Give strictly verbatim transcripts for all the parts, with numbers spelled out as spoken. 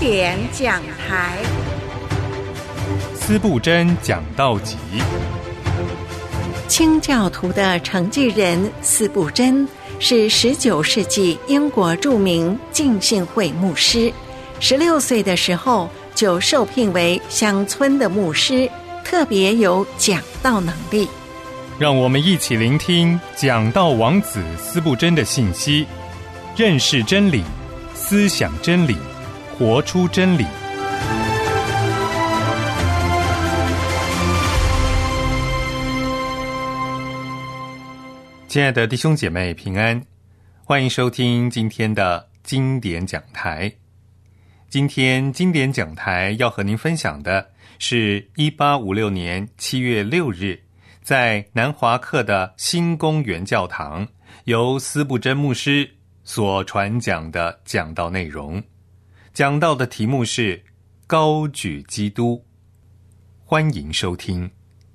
典讲台， 司布真讲道集。 清教徒的承继人司布真是十九世纪英国著名浸信会牧师，十六岁的时候就受聘为乡村的牧师，特别有讲道能力。 让我们一起聆听讲道王子司布真的信息，认识真理，思想真理，活出真理。亲爱的弟兄姐妹平安，欢迎收听今天的经典讲台。今天经典讲台要和您分享的是一八五六年七月六日在南华克的新公园教堂由司布真牧师所传讲的讲道内容。讲道的题目是高举基督。欢迎收听。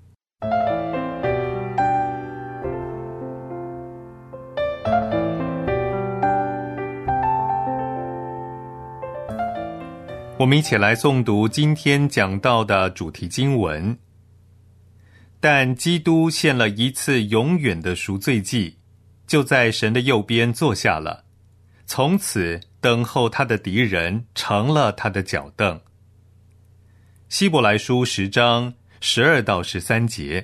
我们一起来诵读今天讲道的主题经文。但基督献了一次永远的赎罪祭，就在神的右边坐下了，从此等候他的敌人成了他的脚凳。希伯来书十章十二到十三节。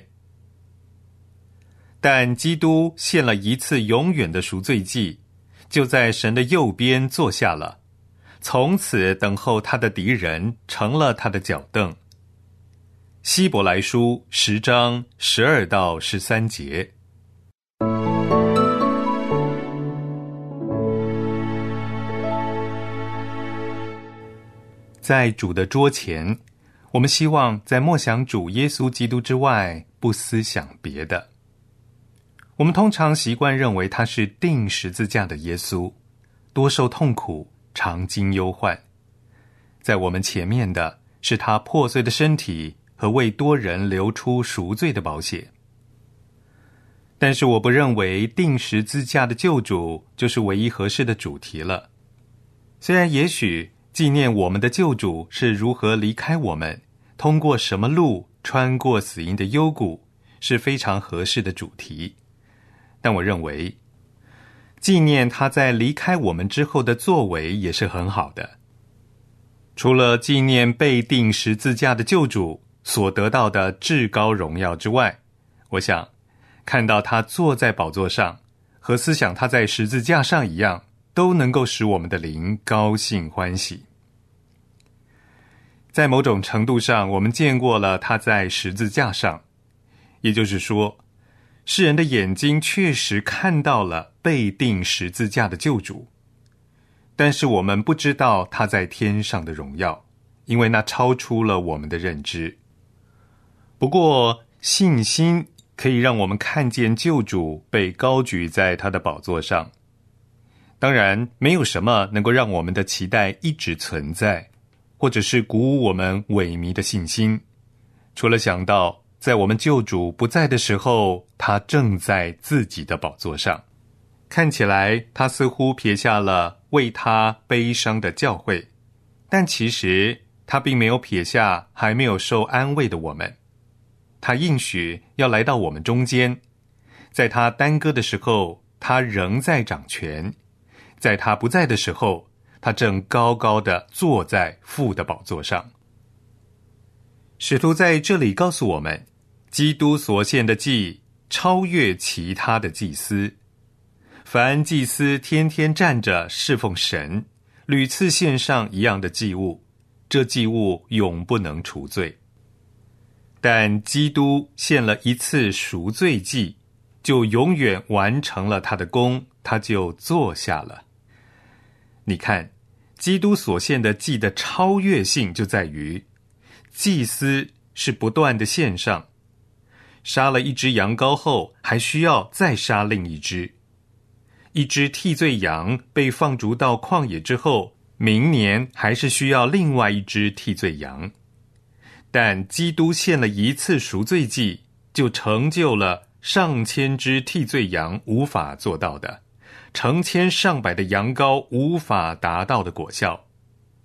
但基督献了一次永远的赎罪祭，就在神的右边坐下了，从此等候他的敌人成了他的脚凳。希伯来书十章十二到十三节。在主的桌前，我们希望在默想主耶稣基督之外，不思想别的。我们通常习惯认为他是钉十字架的耶稣，多受痛苦，常经忧患。在我们前面的是他破碎的身体和为多人流出赎罪的宝血。但是我不认为钉十字架的救主就是唯一合适的主题了。虽然也许纪念我们的救主是如何离开我们，通过什么路，穿过死荫的幽谷，是非常合适的主题，但我认为纪念他在离开我们之后的作为也是很好的。除了纪念被钉十字架的救主所得到的至高荣耀之外，我想看到他坐在宝座上，和思想他在十字架上一样，都能够使我们的灵高兴欢喜。在某种程度上，我们见过了他在十字架上，也就是说，世人的眼睛确实看到了被钉十字架的救主，但是我们不知道他在天上的荣耀，因为那超出了我们的认知。不过信心可以让我们看见救主被高举在他的宝座上。当然，没有什么能够让我们的期待一直存在，或者是鼓舞我们萎靡的信心，除了想到在我们救主不在的时候，他正在自己的宝座上。看起来他似乎撇下了为他悲伤的教会，但其实他并没有撇下还没有受安慰的我们。他应许要来到我们中间，在他耽搁的时候，他仍在掌权；在他不在的时候，他正高高地坐在父的宝座上。使徒在这里告诉我们，基督所献的祭超越其他的祭司。凡祭司天天站着侍奉神，屡次献上一样的祭物，这祭物永不能除罪。但基督献了一次赎罪祭，就永远完成了他的功，他就坐下了。你看，基督所献的祭的超越性就在于，祭司是不断的献上，杀了一只羊羔后，还需要再杀另一只。一只替罪羊被放逐到旷野之后，明年还是需要另外一只替罪羊。但基督献了一次赎罪祭，就成就了上千只替罪羊无法做到的，成千上百的羊羔无法达到的果效。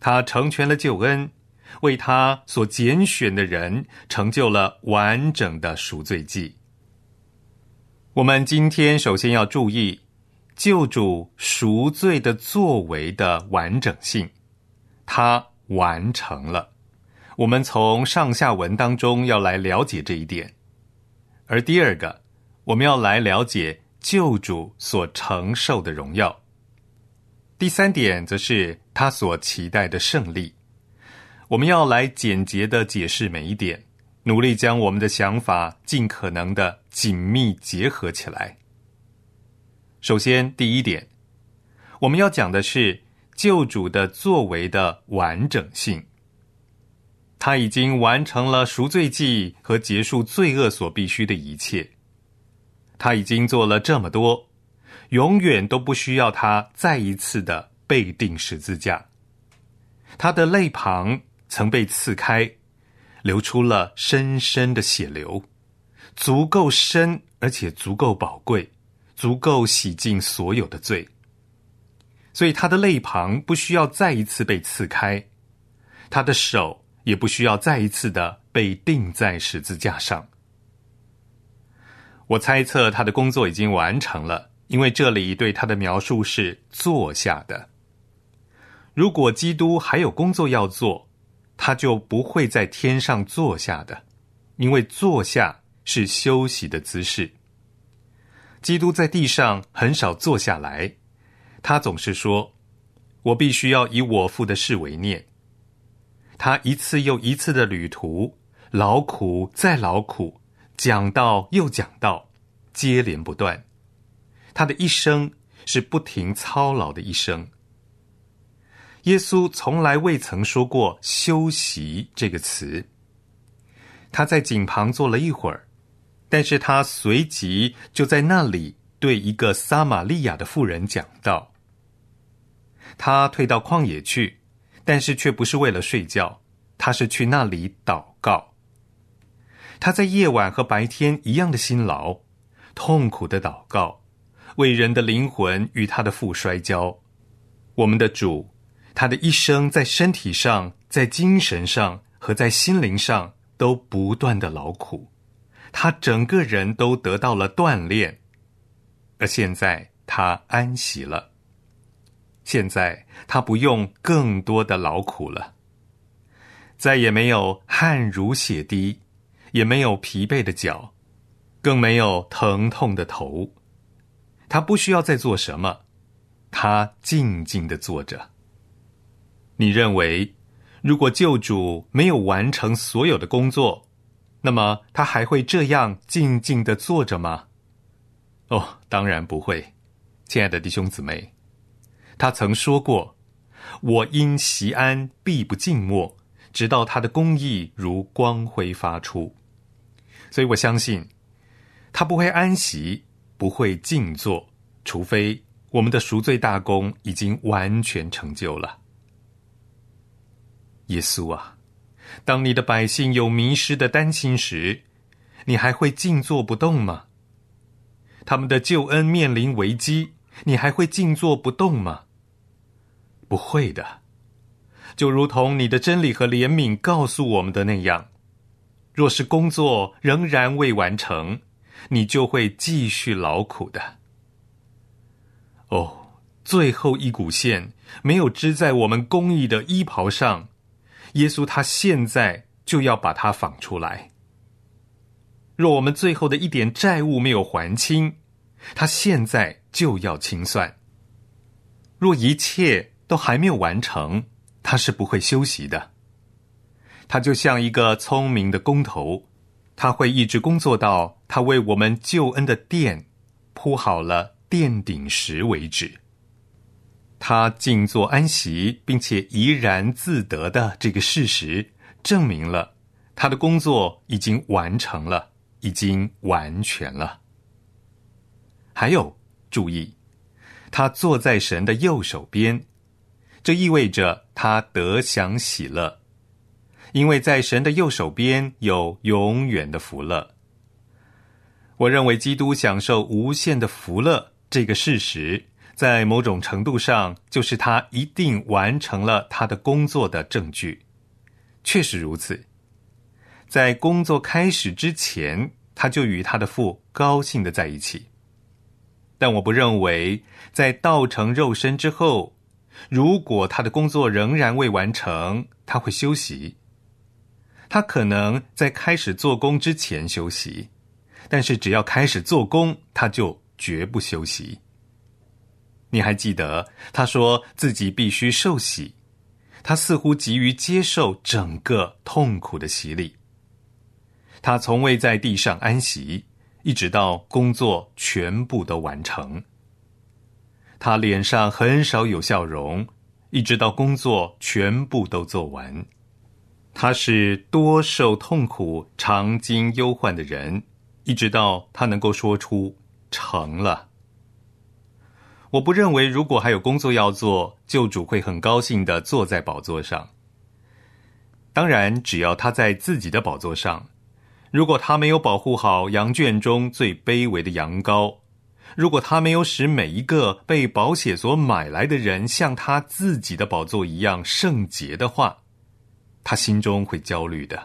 他成全了救恩，为他所拣选的人成就了完整的赎罪祭。我们今天首先要注意救主赎罪的作为的完整性，他完成了。我们从上下文当中要来了解这一点。而第二个，我们要来了解救主所承受的荣耀。第三点则是他所期待的胜利。我们要来简洁地解释每一点，努力将我们的想法尽可能的紧密结合起来。首先，第一点，我们要讲的是救主的作为的完整性。他已经完成了赎罪祭和结束罪恶所必须的一切。他已经做了这么多，永远都不需要他再一次的被钉十字架。他的肋旁曾被刺开，流出了深深的血流，足够深，而且足够宝贵，足够洗净所有的罪。所以他的肋旁不需要再一次被刺开，他的手也不需要再一次的被钉在十字架上。我猜测他的工作已经完成了，因为这里对他的描述是坐下的。如果基督还有工作要做，他就不会在天上坐下的，因为坐下是休息的姿势。基督在地上很少坐下来，他总是说，我必须要以我父的事为念。他一次又一次的旅途，劳苦再劳苦，讲道又讲道，接连不断。他的一生是不停操劳的一生。耶稣从来未曾说过休息这个词。他在井旁坐了一会儿，但是他随即就在那里对一个撒玛利亚的妇人讲道。他退到旷野去，但是却不是为了睡觉，他是去那里祷告。他在夜晚和白天一样的辛劳，痛苦的祷告，为人的灵魂与他的父摔跤。我们的主，他的一生在身体上，在精神上和在心灵上都不断的劳苦，他整个人都得到了锻炼，而现在他安息了。现在他不用更多的劳苦了，再也没有汗如血滴，也没有疲惫的脚，更没有疼痛的头。他不需要再做什么，他静静地坐着。你认为，如果救主没有完成所有的工作，那么他还会这样静静地坐着吗？哦，当然不会。亲爱的弟兄姊妹，他曾说过，我因习安必不静默，直到他的公义如光辉发出。所以我相信，他不会安息，不会静坐，除非我们的赎罪大功已经完全成就了。耶稣啊，当你的百姓有迷失的担心时，你还会静坐不动吗？他们的救恩面临危机，你还会静坐不动吗？不会的。就如同你的真理和怜悯告诉我们的那样，若是工作仍然未完成，你就会继续劳苦的。哦，最后一股线没有织在我们公义的衣袍上，耶稣他现在就要把它纺出来。若我们最后的一点债务没有还清，他现在就要清算。若一切都还没有完成，他是不会休息的。他就像一个聪明的工头，他会一直工作到他为我们救恩的殿铺好了殿顶时为止。他静坐安息并且怡然自得的这个事实，证明了他的工作已经完成了，已经完全了。还有，注意，他坐在神的右手边，这意味着他得享喜乐，因为在神的右手边有永远的福乐。我认为基督享受无限的福乐这个事实， 在某种程度上就是他一定完成了他的工作的证据。确实如此，在工作开始之前，他就与他的父高兴地在一起。但我不认为在道成肉身之后，如果他的工作仍然未完成，他会休息。他可能在开始做工之前休息，但是只要开始做工，他就绝不休息。你还记得他说自己必须受洗，他似乎急于接受整个痛苦的洗礼。他从未在地上安息，一直到工作全部都完成。他脸上很少有笑容，一直到工作全部都做完。他是多受痛苦、常经忧患的人，一直到他能够说出成了。我不认为如果还有工作要做，救主会很高兴地坐在宝座上。当然，只要他在自己的宝座上，如果他没有保护好羊圈中最卑微的羊羔，如果他没有使每一个被宝血所买来的人像他自己的宝座一样圣洁的话，他心中会焦虑的。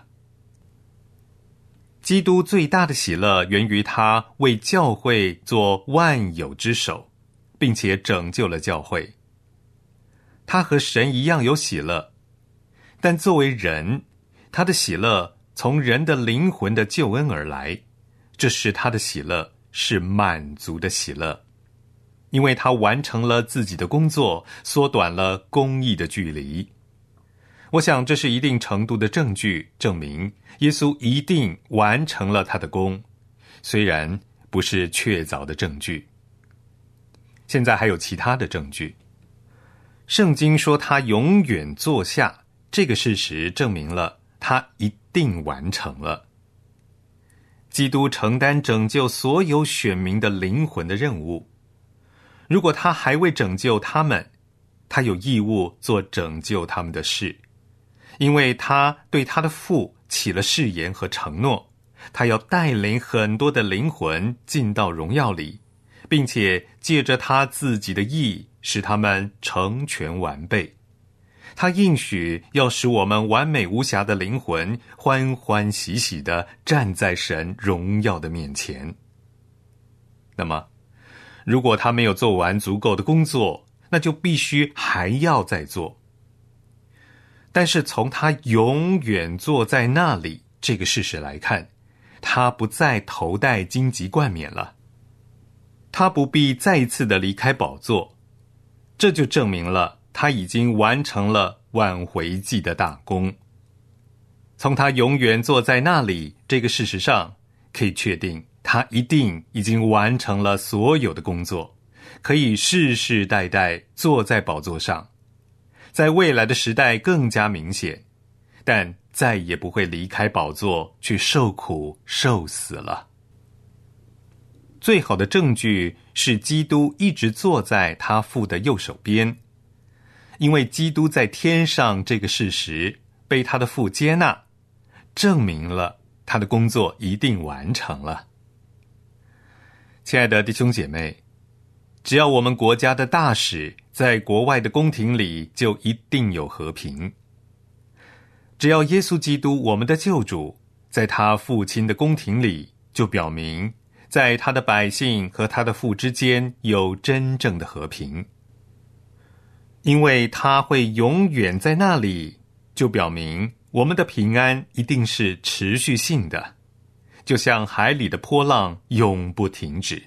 基督最大的喜乐源于他为教会做万有之首，并且拯救了教会。他和神一样有喜乐，但作为人，他的喜乐从人的灵魂的救恩而来，这使他的喜乐是满足的喜乐，因为他完成了自己的工作，缩短了公义的距离。我想这是一定程度的证据，证明耶稣一定完成了他的功，虽然不是确凿的证据。现在还有其他的证据。圣经说他永远坐下，这个事实证明了他一定完成了。基督承担拯救所有选民的灵魂的任务。如果他还未拯救他们，他有义务做拯救他们的事，因为他对他的父起了誓言和承诺，他要带领很多的灵魂进到荣耀里，并且借着他自己的义使他们成全完备。他应许要使我们完美无瑕的灵魂欢欢喜喜地站在神荣耀的面前。那么如果他没有做完足够的工作，那就必须还要再做。但是从他永远坐在那里这个事实来看，他不再头戴荆棘冠冕了，他不必再一次的离开宝座，这就证明了他已经完成了挽回祭的大功。从他永远坐在那里这个事实上，可以确定他一定已经完成了所有的工作，可以世世代代坐在宝座上，在未来的时代更加明显，但再也不会离开宝座去受苦受死了。最好的证据是基督一直坐在他父的右手边，因为基督在天上这个事实被他的父接纳，证明了他的工作一定完成了。亲爱的弟兄姐妹，只要我们国家的大使在国外的宫廷里，就一定有和平。只要耶稣基督我们的救主在他父亲的宫廷里，就表明在他的百姓和他的父之间有真正的和平。因为他会永远在那里，就表明我们的平安一定是持续性的，就像海里的波浪永不停止。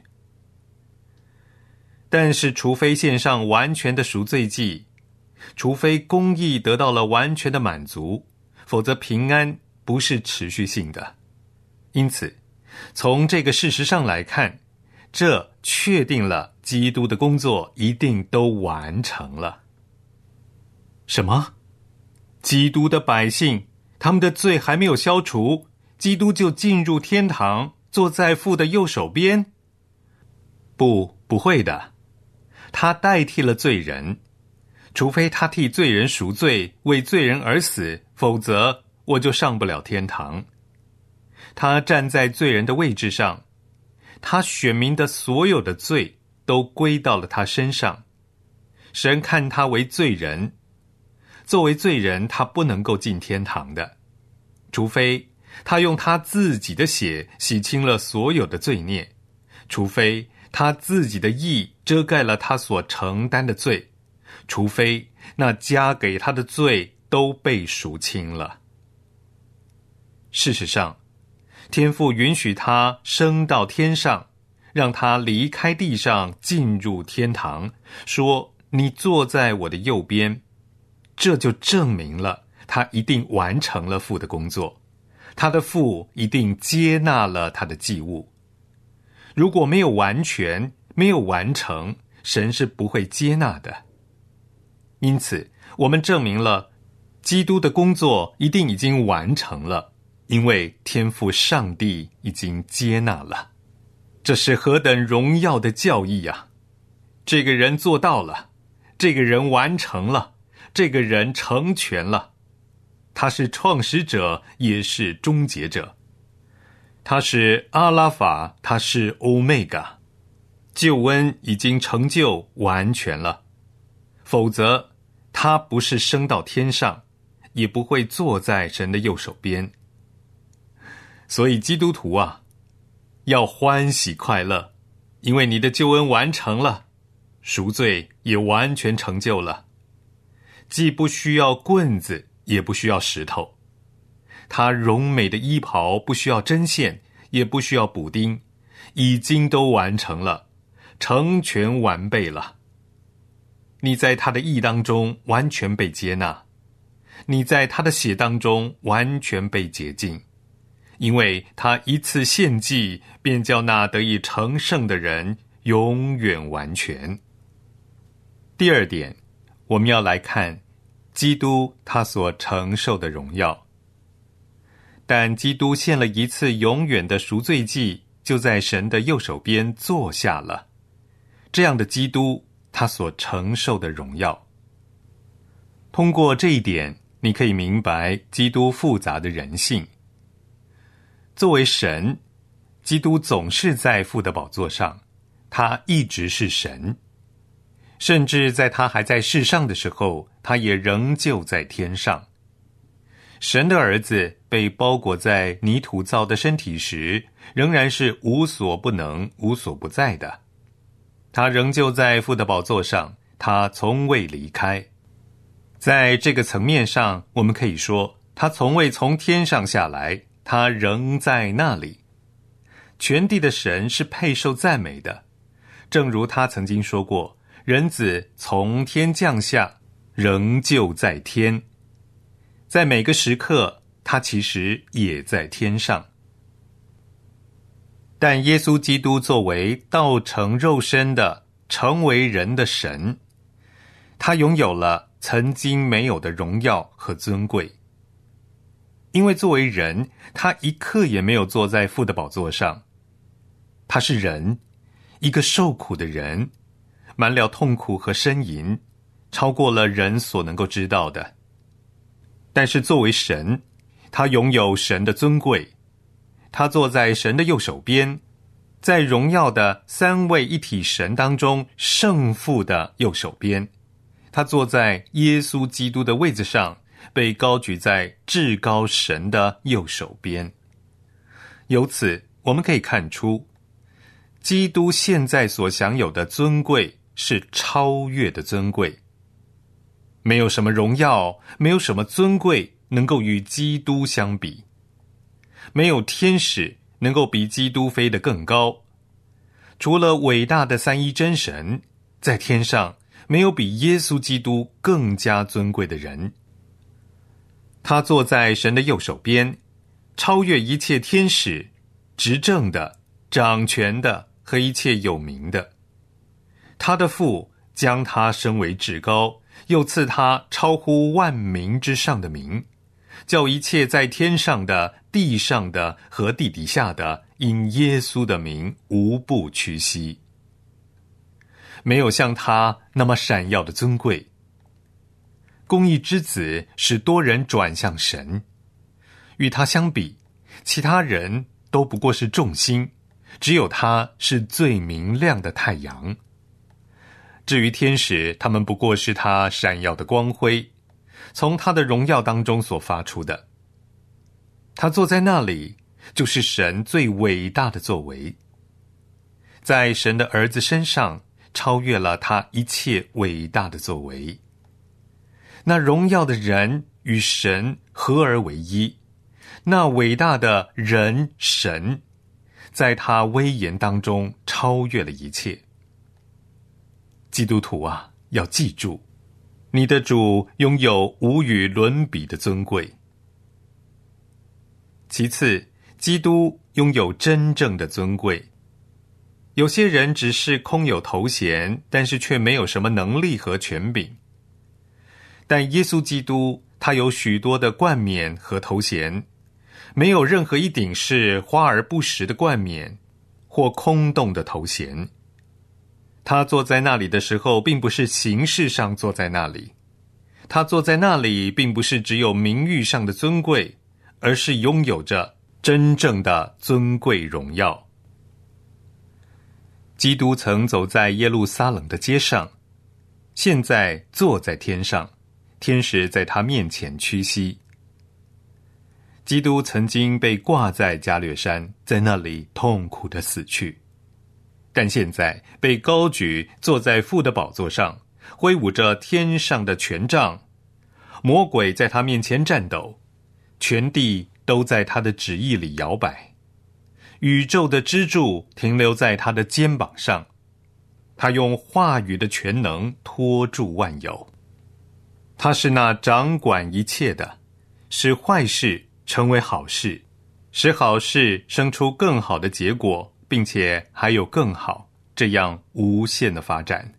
但是除非献上完全的赎罪祭，除非公义得到了完全的满足，否则平安不是持续性的。因此从这个事实上来看，这确定了基督的工作一定都完成了。什么？基督的百姓，他们的罪还没有消除，基督就进入天堂，坐在父的右手边？不，不会的。他代替了罪人，除非他替罪人赎罪，为罪人而死，否则我就上不了天堂。他站在罪人的位置上，他选民的所有的罪都归到了他身上。神看他为罪人，作为罪人，他不能够进天堂的，除非他用他自己的血洗清了所有的罪孽，除非他自己的义遮盖了他所承担的罪，除非那加给他的罪都被赎清了。事实上，天父允许他升到天上，让他离开地上进入天堂，说你坐在我的右边，这就证明了他一定完成了父的工作，他的父一定接纳了他的祭物。如果没有完全，没有完成，神是不会接纳的。因此，我们证明了基督的工作一定已经完成了，因为天父上帝已经接纳了。这是何等荣耀的教义啊！这个人做到了，这个人完成了，这个人成全了。他是创始者，也是终结者。他是阿拉法，他是欧米伽。救恩已经成就完全了，否则他不是升到天上，也不会坐在神的右手边。所以基督徒啊，要欢喜快乐，因为你的救恩完成了，赎罪也完全成就了，既不需要棍子，也不需要石头。他荣美的衣袍不需要针线，也不需要补丁，已经都完成了，成全完备了。你在他的义当中完全被接纳，你在他的血当中完全被洁净，因为他一次献祭，便叫那得以成圣的人永远完全。第二点，我们要来看基督他所承受的荣耀。但基督献了一次永远的赎罪祭，就在神的右手边坐下了。这样的基督，他所承受的荣耀。通过这一点，你可以明白基督复杂的人性。作为神，基督总是在父的宝座上，他一直是神。甚至在他还在世上的时候，他也仍旧在天上。神的儿子被包裹在泥土造的身体时，仍然是无所不能、无所不在的。他仍旧在父的宝座上，他从未离开。在这个层面上，我们可以说，他从未从天上下来，他仍在那里。全地的神是配受赞美的，正如他曾经说过，人子从天降下，仍旧在天。在每个时刻，他其实也在天上。但耶稣基督作为道成肉身的、成为人的神，他拥有了曾经没有的荣耀和尊贵。因为作为人，他一刻也没有坐在父的宝座上。他是人，一个受苦的人，满了痛苦和呻吟，超过了人所能够知道的。但是作为神，他拥有神的尊贵，他坐在神的右手边，在荣耀的三位一体神当中，圣父的右手边。他坐在耶稣基督的位子上，被高举在至高神的右手边。由此我们可以看出，基督现在所享有的尊贵是超越的尊贵。没有什么荣耀，没有什么尊贵能够与基督相比。没有天使能够比基督飞得更高。除了伟大的三一真神，在天上没有比耶稣基督更加尊贵的人。他坐在神的右手边，超越一切天使，执政的、掌权的和一切有名的。他的父将他升为至高，又赐他超乎万名之上的名，叫一切在天上的、地上的和地底下的，因耶稣的名无不屈膝。没有像他那么闪耀的尊贵。公义之子使多人转向神，与他相比，其他人都不过是众星，只有他是最明亮的太阳。 至于天使，他们不过是他闪耀的光辉，从他的荣耀当中所发出的。他坐在那里，就是神最伟大的作为，在神的儿子身上超越了他一切伟大的作为。那荣耀的人与神合而为一，那伟大的人神在他威严当中超越了一切。基督徒啊，要记住，你的主拥有无与伦比的尊贵。其次，基督拥有真正的尊贵。有些人只是空有头衔，但是却没有什么能力和权柄。但耶稣基督，他有许多的冠冕和头衔，没有任何一顶是花而不实的冠冕或空洞的头衔。他坐在那里的时候，并不是形式上坐在那里，他坐在那里并不是只有名誉上的尊贵，而是拥有着真正的尊贵荣耀。基督曾走在耶路撒冷的街上，现在坐在天上，天使在他面前屈膝。基督曾经被挂在加略山，在那里痛苦地死去，但现在被高举，坐在父的宝座上，挥舞着天上的权杖。魔鬼在他面前战斗，全地都在他的旨意里摇摆，宇宙的支柱停留在他的肩膀上，他用话语的全能托住万有。他是那掌管一切的，使坏事成为好事，使好事生出更好的结果，并且还有更好，这样无限的发展。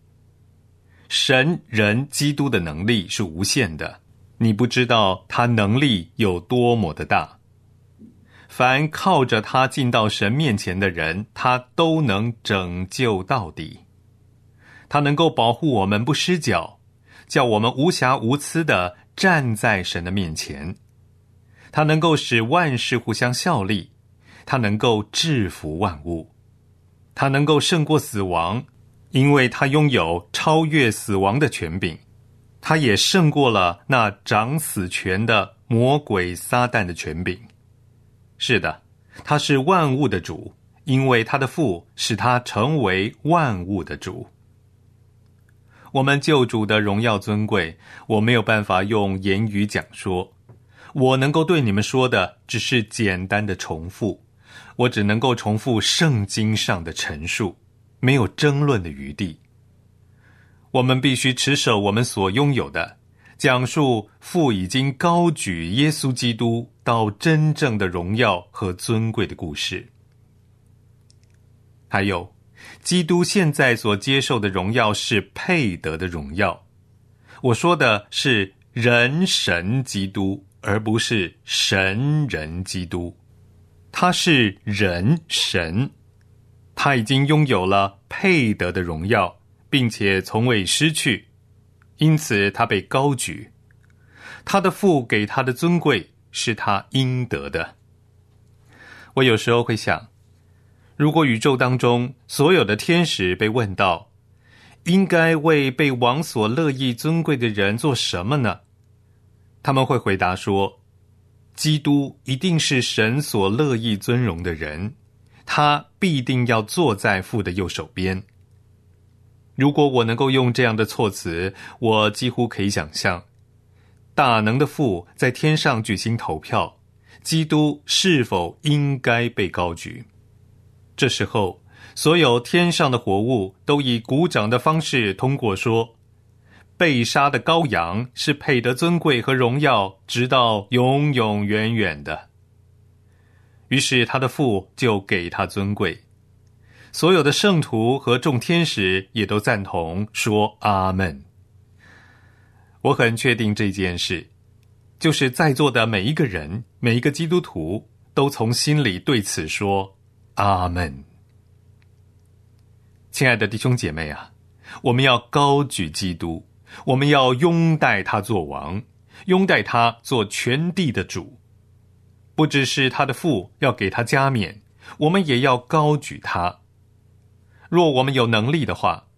神人基督的能力是无限的，你不知道他能力有多么的大。凡靠着他进到神面前的人，他都能拯救到底。他能够保护我们不失脚，叫我们无瑕无疵地站在神的面前。他能够使万事互相效力，他能够制服万物，他能够胜过死亡，因为他拥有超越死亡的权柄。他也胜过了那掌死权的魔鬼撒旦的权柄。是的，他是万物的主，因为他的父使他成为万物的主。我们救主的荣耀尊贵，我没有办法用言语讲说，我能够对你们说的只是简单的重复，我只能够重复圣经上的陈述，没有争论的余地。我们必须持守我们所拥有的，讲述父已经高举耶稣基督到真正的荣耀和尊贵的故事。还有，基督现在所接受的荣耀是配得的荣耀。我说的是人神基督，而不是神人基督。他是人神，他已经拥有了配得的荣耀，并且从未失去，因此他被高举。他的父给他的尊贵是他应得的。我有时候会想，如果宇宙当中所有的天使被问到，应该为被王所乐意尊贵的人做什么呢？他们会回答说，基督一定是神所乐意尊荣的人，他必定要坐在父的右手边。如果我能够用这样的措辞，我几乎可以想象，大能的父在天上举行投票，基督是否应该被高举。这时候，所有天上的活物都以鼓掌的方式通过说，被杀的羔羊是配得尊贵和荣耀，直到永永远远的。于是他的父就给他尊贵。所有的圣徒和众天使也都赞同说阿们。我很确定这件事，就是在座的每一个人，每一个基督徒都从心里对此说阿们。亲爱的弟兄姐妹啊，我们要高举基督，我们要拥戴他做王，拥戴他做全地的主。不只是他的父要给他加冕，我们也要高举他。若我们有能力的话，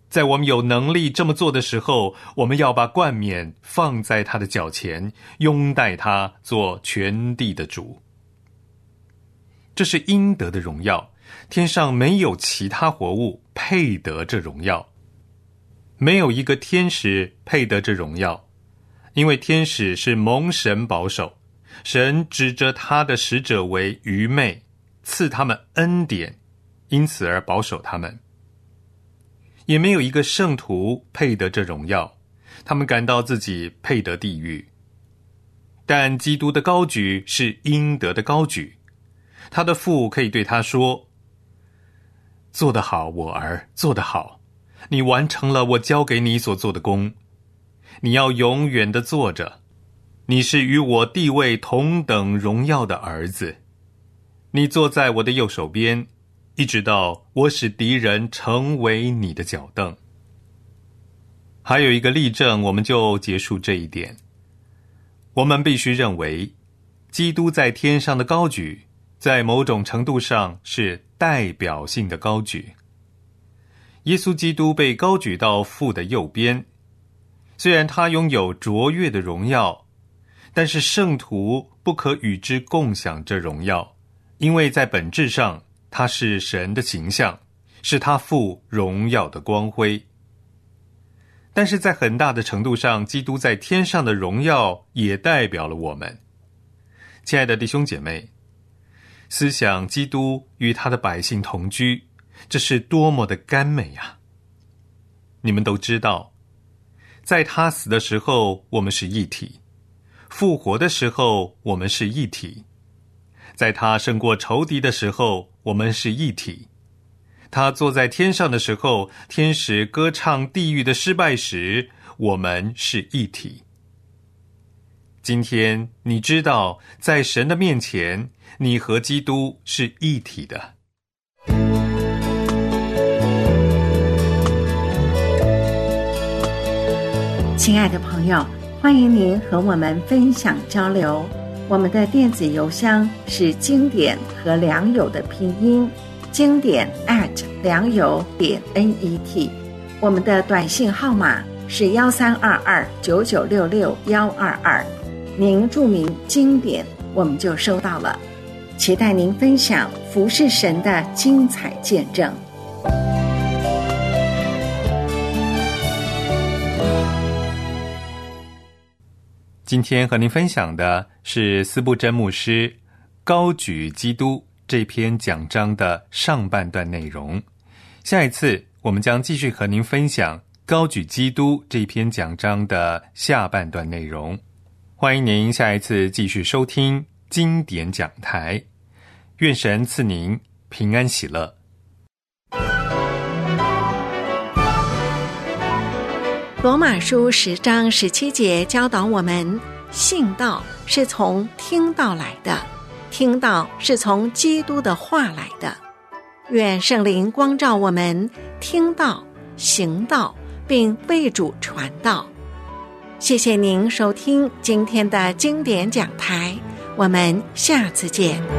在我们有能力这么做的时候，我们要把冠冕放在他的脚前，拥戴他做全地的主。这是应得的荣耀，天上没有其他活物配得这荣耀，没有一个天使配得这荣耀，因为天使是蒙神保守，神指着他的使者为愚昧，赐他们恩典，因此而保守他们。也没有一个圣徒配得这荣耀，他们感到自己配得地狱。但基督的高举是应得的高举，他的父可以对他说：做得好，我儿，做得好，你完成了我交给你所做的工，你要永远地坐着，你是与我地位同等荣耀的儿子，你坐在我的右手边，一直到我使敌人成为你的脚凳。还有一个例证，我们就结束这一点。我们必须认为，基督在天上的高举，在某种程度上是代表性的高举。耶稣基督被高举到父的右边，虽然他拥有卓越的荣耀，但是圣徒不可与之共享这荣耀，因为在本质上他是神的形象，是他父荣耀的光辉。但是在很大的程度上，基督在天上的荣耀也代表了我们。亲爱的弟兄姐妹，思想基督与他的百姓同居，这是多么的甘美啊！你们都知道，在他死的时候我们是一体，复活的时候我们是一体，在他胜过仇敌的时候我们是一体，他坐在天上的时候，天使歌唱地狱的失败时，我们是一体。今天你知道，在神的面前，你和基督是一体的。 亲爱的朋友，欢迎您和我们分享交流。我们的电子邮箱是经典和良友的拼音，经典 at 良友点 net。我们的短信号码是幺三二二九九六六幺二二。您注明经典，我们就收到了。期待您分享服侍神的精彩见证。 今天和您分享的是司布真牧师高举基督这篇讲章的上半段内容。下一次我们将继续和您分享高举基督这篇讲章的下半段内容。欢迎您下一次继续收听经典讲台，愿神赐您平安喜乐。 罗马书十章十七节教导我们，信道是从听道来的，听道是从基督的话来的。愿圣灵光照我们，听道、行道，并为主传道。谢谢您收听今天的经典讲台，我们下次见。